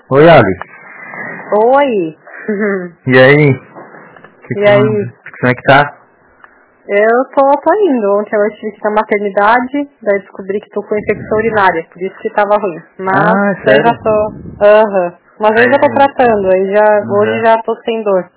Oi, Ali. Oi. E aí? E aí? Como é que tá? Eu tô indo. Ontem eu estive na maternidade, daí descobri que tô com infecção urinária, por isso que tava ruim. Mas sério? eu já tô. Mas hoje eu tô tratando, hoje já tô sem dor.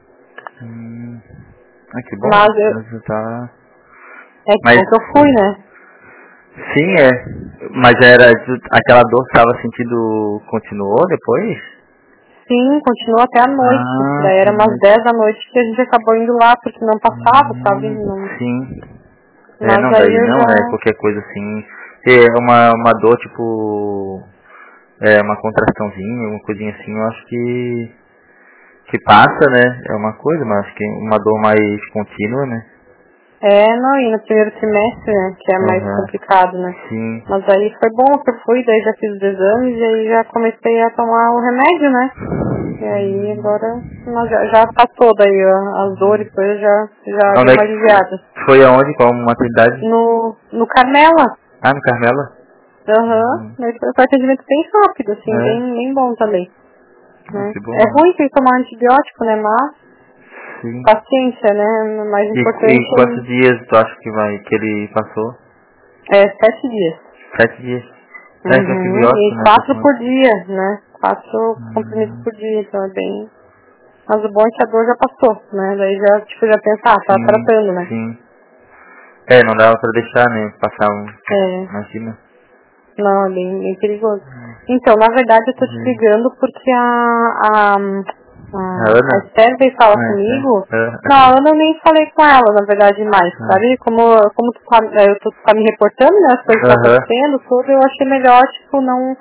Que bom. Mas Você tá... é que bom que eu fui, né? Sim, é. Mas era aquela dor que tava sentindo, continuou depois? Sim, continua até a noite. Daí era umas 10 da noite que a gente acabou indo lá, porque não passava, sabe? Não... Sim. Mas Não, aí daí eu não já... é qualquer coisa assim. É uma dor tipo... uma contraçãozinha, uma coisinha assim, eu acho que passa, né? É uma coisa, mas acho que uma dor mais contínua, né? Não, e no primeiro trimestre, né, que é mais complicado, né? Sim. Mas aí foi bom que eu fui, daí já fiz os exames e aí já comecei a tomar o remédio, né? E aí agora já passou daí as dores, coisas já deu uma aliviada. Foi aonde? Qual maternidade? No Carmela. Ah, no Carmela? Mas foi um atendimento bem rápido, assim, bem bom também. Né? Que bom. É ruim ter que tomar antibiótico, né? Mas sim. Paciência, né? O mais importante. E quantos dias tu acha que ele passou? 7 dias. 7 dias. E 4 por dia, né? 4 comprimidos por dia, então é bem... Mas o bom é que a dor já passou, né? Daí já pensar, tá tratando, né? Sim. Não dava pra deixar, né? Passar imagina. Não, é bem perigoso. Então, na verdade eu tô te ligando porque a Esther veio falar comigo. Não, a Ana eu nem falei com ela, na verdade, mais, sabe? Como tu tá me reportando, né, as coisas que estão acontecendo, tudo, eu achei melhor, tipo, não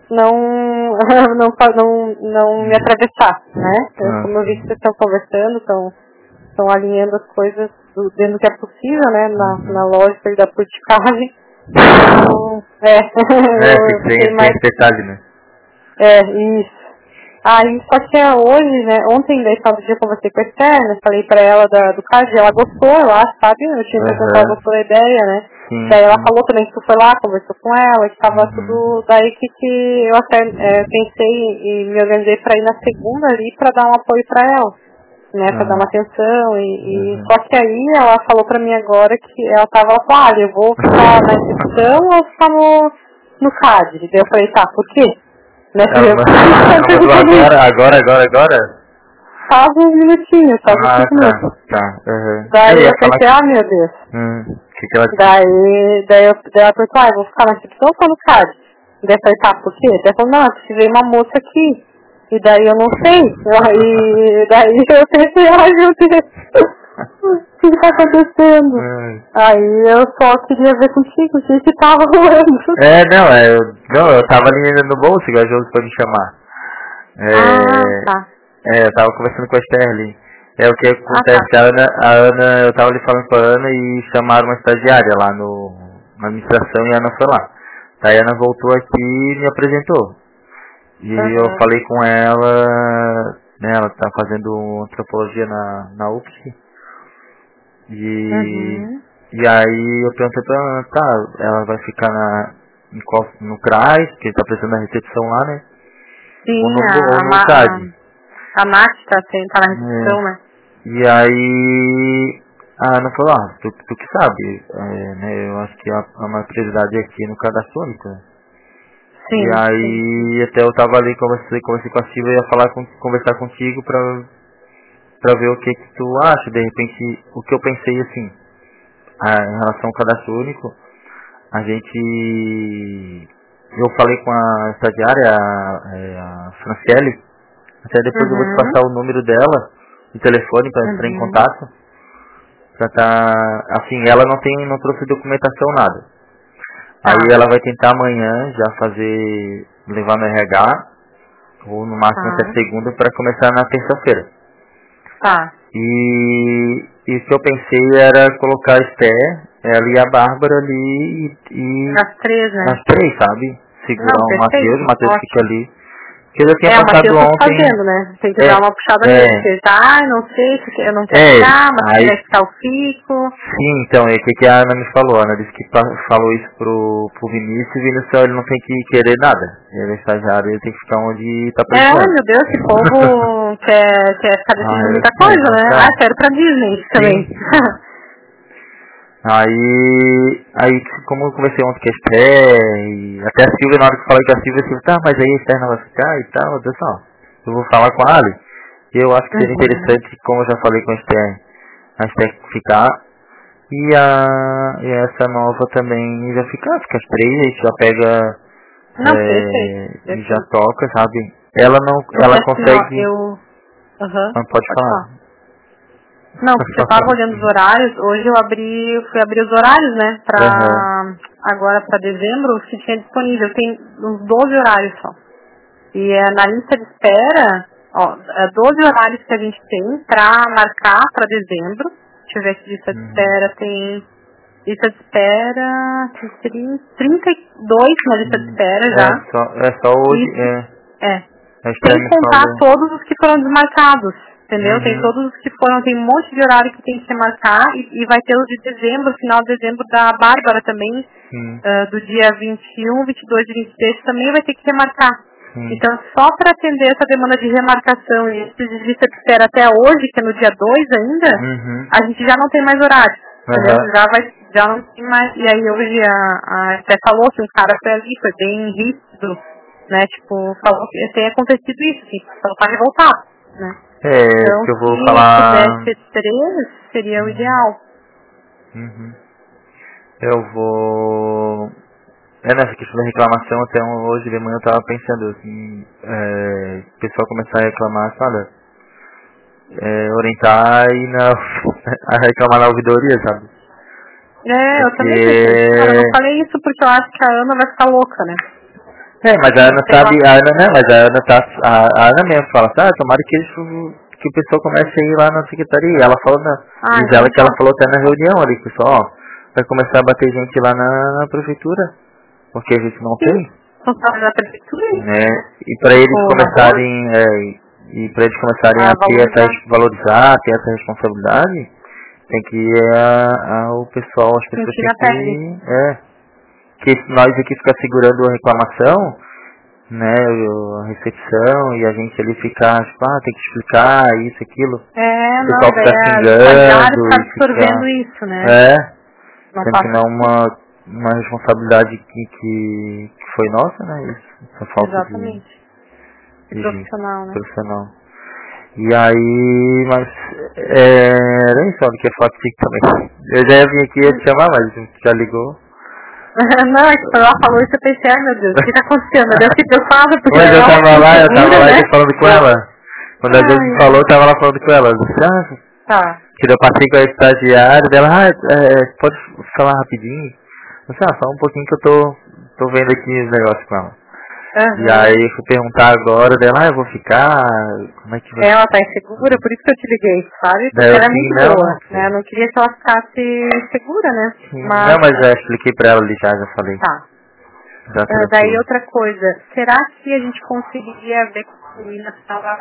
me atravessar, né? Como eu vi que vocês estão conversando, estão alinhando as coisas dentro do que é possível, né, na lógica da politicagem. Tem mais detalhe, né? Isso. Só que hoje, né, ontem, daí, sábado, eu conversei com a Esther, né, falei pra ela do caso, e ela gostou, eu acho, sabe? Eu tinha pensado que ela gostou da ideia, né? Daí ela falou também que tu foi lá, conversou com ela, que tava tudo, daí que eu até pensei e me organizei pra ir na segunda ali pra dar um apoio pra ela, né, pra dar uma atenção, só que aí ela falou pra mim agora que ela falou, eu vou ficar na recepção ou ficar no CAD? Daí eu falei, tá, por quê? Né, Agora? Faz uns minutinhos, faz uns 5 minutos. Daí eu pensei, meu Deus. Que ela... Daí ela pensou, eu vou ficar na recepção ou no CAD? Daí eu falei, tá, por quê? Daí ela falou, não, eu precisei uma moça aqui. E daí eu não sei. E daí eu pensei, meu Deus. O que está acontecendo? Aí eu só queria ver contigo o que tava rolando. Eu tava ali no bolso, igual a Josi foi me chamar. Tá. Eu tava conversando com a Esther ali. O que acontece, a Ana, eu tava ali falando com a Ana e chamaram uma estagiária lá na administração e a Ana foi lá. Daí a Ana voltou aqui e me apresentou. E eu falei com ela, né, ela tá fazendo antropologia na UFSC. E aí eu perguntei pra ela, ela vai ficar no CRAS, que ele tá precisando da recepção lá, né? Sim, ou no CAD. A Nath tá na recepção, né? E aí a Ana falou, tu que sabe, né, eu acho que a minha prioridade é aqui no cadastro único, né? Sim. E aí até eu tava ali, conversei com a Silvia e ia conversar contigo pra ver o que tu acha, de repente, o que eu pensei assim, em relação ao cadastro único, eu falei com a estagiária, a Franciele, até depois eu vou te passar o número dela, o telefone para entrar em contato, assim, ela não trouxe documentação, nada. Aí ela vai tentar amanhã já levar no RH, ou no máximo até segunda, para começar na terça-feira. E o que eu pensei era colocar a Esther, ela e a Bárbara ali e as 3, né? As 3, sabe? Segurar o Matheus fica ali. Que eu já tinha passado ontem. Fazendo, né? Tem que dar uma puxada nele. Não sei, eu não quero ficar, mas se quiser ficar eu fico. Sim, então, é o que a Ana me falou. A Ana disse que falou isso pro Vinícius, e o Vinícius ele não tem que querer nada. Ele é estagiário, ele tem que ficar onde tá precisando. Meu Deus, esse povo quer ficar decidindo muita coisa, né? Quero pra Disney também. Aí, como eu conversei ontem com a Esther, e até a Silvia, na hora que eu falei com a Silvia, tá, mas aí a Esther não vai ficar e tal, eu disse, eu vou falar com a Ali. E eu acho que seria interessante, como eu já falei com a Esther ficar, e essa nova também já fica as 3, a gente já pega, e já toca, sabe? Ela consegue... Não pode falar. Não, porque eu tava olhando os horários, hoje eu fui abrir os horários, né, agora pra dezembro, os que tinha disponível, tem uns 12 horários só. E na lista de espera, 12 horários que a gente tem pra marcar pra dezembro. Deixa eu ver aqui, lista de espera, tem lista de espera, tem 32 na lista de espera já. É só hoje, Sem contar todos os que foram desmarcados. Entendeu? Tem todos os que foram, tem um monte de horário que tem que marcar e vai ter os de dezembro, final de dezembro da Bárbara também, do dia 21, 22 e 23 também vai ter que remarcar. Então, só para atender essa demanda de remarcação e esse de lista de espera até hoje, que é no dia 2 ainda, a gente já não tem mais horário. Já não tem mais. E aí hoje a Esther falou que um cara foi ali, foi bem rígido, né? Tipo, falou que tem acontecido isso, assim, só para voltar, né? Então, que eu vou falar... se pudesse 3, seria o ideal. Eu vou... nessa questão da reclamação, até hoje de manhã eu tava pensando assim, o pessoal começar a reclamar, sabe? Orientar e a reclamar na ouvidoria, sabe? Eu também pensei. Cara, eu não falei isso porque eu acho que a Ana vai ficar louca, né? Mas a Ana sabe, a Ana mesmo fala, tomara que o pessoal comece a ir lá na secretaria. Ela falou, diz ela que ela falou até na reunião ali, pessoal, vai começar a bater gente lá na prefeitura, porque a gente não tem. Na prefeitura? E para eles começarem, a ter valorizar, ter essa responsabilidade, tem que o pessoal, as pessoas têm que nós aqui ficar segurando a reclamação, né, a recepção, e a gente ali ficar, tipo, tem que explicar isso, aquilo. O pessoal ficar xingando e absorvendo isso, né? Sendo que não uma responsabilidade que foi nossa, né, isso, essa falta de profissional. E aí, mas era isso, olha, que é fato também. Eu já ia vir aqui te chamar, mas já ligou. Não, é que quando ela falou isso eu pensei, meu Deus, o que tá acontecendo? Eu fiquei preocupada porque mas eu tava lá falando com ela. Quando a gente falou, eu tava lá falando com ela. Eu disse, que eu passei com a estagiária dela, pode falar rapidinho? Eu disse, só um pouquinho que eu tô vendo aqui os negócios com ela. E aí eu fui perguntar agora dela, eu vou ficar, como é que vai? Ela tá insegura, por isso que eu te liguei, sabe? Porque ela é muito boa, né? Eu não queria que ela ficasse segura, né? Não, mas já expliquei pra ela ali, já falei. Tá. Daí outra coisa, será que a gente conseguiria ver com a menina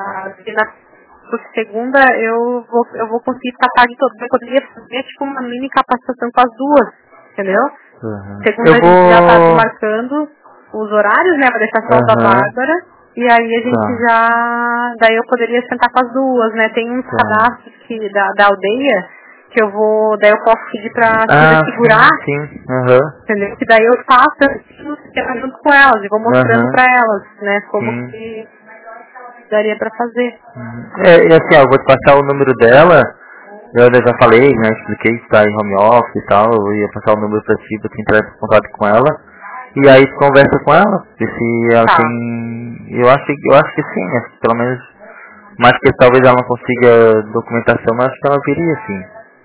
porque segunda eu vou conseguir ficar a tarde toda, eu poderia fazer tipo uma mini capacitação com as duas, entendeu? Segunda a gente já tá marcando os horários, né, pra deixar só da Bárbara, e aí a gente daí eu poderia sentar com as duas, né, tem uns cadastros da aldeia, que eu vou, daí eu posso pedir pra segurar, entendeu, que daí eu faço junto com elas, e vou mostrando pra elas, né, como que daria pra fazer. E assim, eu vou te passar o número dela, eu já falei, né, expliquei que tá em home office e tal, eu ia passar o número pra ti, pra te entrar em contato com ela. E aí tu conversa com ela, se ela tem... Eu acho que sim, né? Pelo menos, mais que talvez ela não consiga documentação, mas acho que ela viria sim.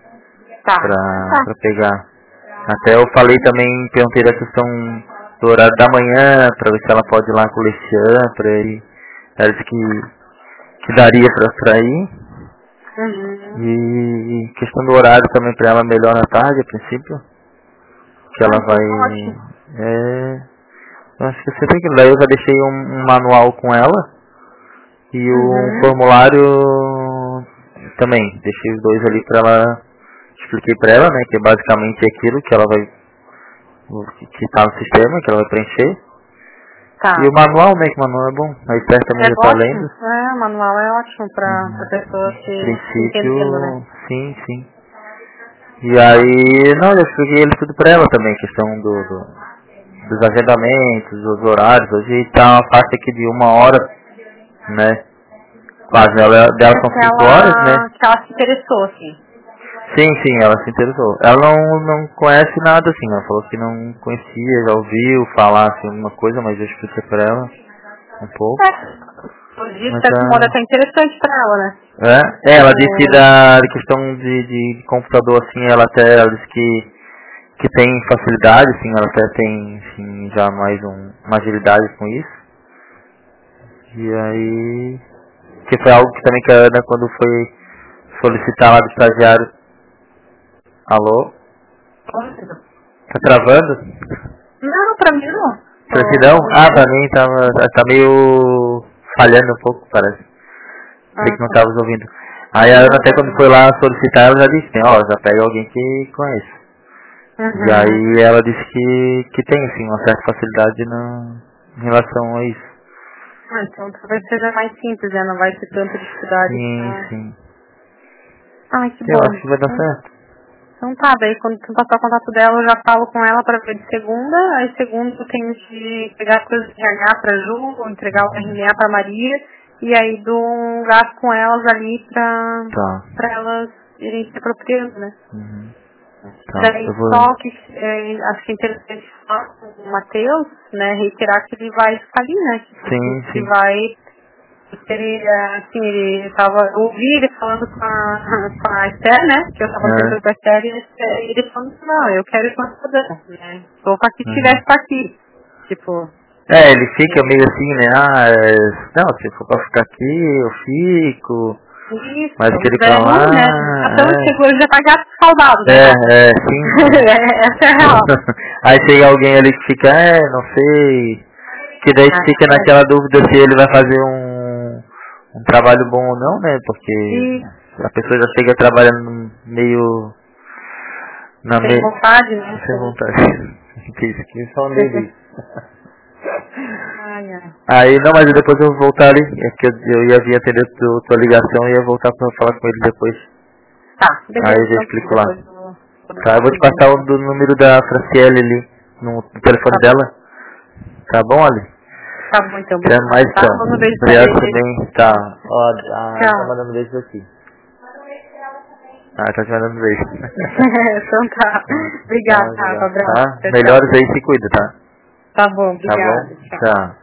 Pra pegar. Até eu falei também, perguntei da questão do horário da manhã, pra ver se ela pode ir lá com o Lecian, pra ir. Ela disse que daria pra ir. E questão do horário também pra ela melhor na tarde, a princípio. Que ela vai... Eu acho que você tem que ler. Eu já deixei um manual com ela. E o formulário também, deixei os dois ali pra ela, expliquei pra ela, né, que é basicamente aquilo que ela vai, que tá no sistema, que ela vai preencher. Tá. E o manual, né, que o manual é bom, a Esther também já tá lendo. O manual é ótimo pra pessoa se entendendo, né? Sim. E aí, não, eu expliquei ele tudo pra ela também, questão dos agendamentos, dos horários. Hoje tá uma faixa aqui de 1 hora, né? Quase, dela são 5 horas, né? Que ela se interessou, assim. Sim, ela se interessou. Ela não conhece nada, assim, ela falou que não conhecia, já ouviu falar, assim, alguma coisa, mas eu expliquei pra ela um pouco. Isso, de certo modo, é até interessante pra ela, né? Ela disse da questão de computador, assim, ela disse que tem facilidade, assim, ela até tem, assim, já mais uma agilidade com isso. E aí, que foi algo que também que a Ana, quando foi solicitar lá do estagiário. Alô? Tá travando? Não, pra mim não. Pra ti não? Pra mim tá meio falhando um pouco, parece. Sei que não tava ouvindo. Aí a Ana até quando foi lá solicitar, ela já disse, já pega alguém que conhece. E aí ela disse que tem, assim, uma certa facilidade em relação a isso. Então talvez seja mais simples, né? Não vai ter tanta dificuldade. Sim. Ai, que bom. Eu acho que vai dar certo. Então tá, daí quando tu passar o contato dela, eu já falo com ela pra ver de segunda. Aí segunda eu tenho que pegar coisas de RH pra Ju, entregar o RNA pra Maria. E aí dou um gasto com elas ali pra elas irem se apropriando, né? Daí só que acho que é interessante falar com o Matheus, né, reiterar que ele vai ficar ali, né? Que vai, ele ouvi ele falando com a Esther, né? Que eu tava conversando com a Esther e ele falando, não, eu quero ir com a Esther, né? Só pra que tivesse aqui. Tipo. Ele fica meio assim, né? Não, se for pra ficar aqui, eu fico. Isso, mas que ele tá lá, né? Então chegou, já tá gato escaldado, né? Sim. Essa é real. Aí chega alguém ali que fica, não sei. Que daí fica naquela dúvida se ele vai fazer um trabalho bom ou não, né? Porque a pessoa já chega trabalhando meio... Sem vontade, né? Sem vontade. Isso aqui só um Aí, não, mas depois eu vou voltar ali. É que eu ia vir atender tua ligação e ia voltar pra falar com ele depois. Tá, beleza. Aí eu já explico lá. Tá, eu vou te passar o do número da Franciele ali, no telefone dela. Tá bom, Ali? Tá bom, então. Até mais, então. Obrigado também. Tá. Tá mandando beijo aqui. Tá te mandando beijo. Então tá. Obrigada, tá? Abraço. Melhores aí, se cuida, tá? Tá bom, obrigada. Tá bom? Tchau.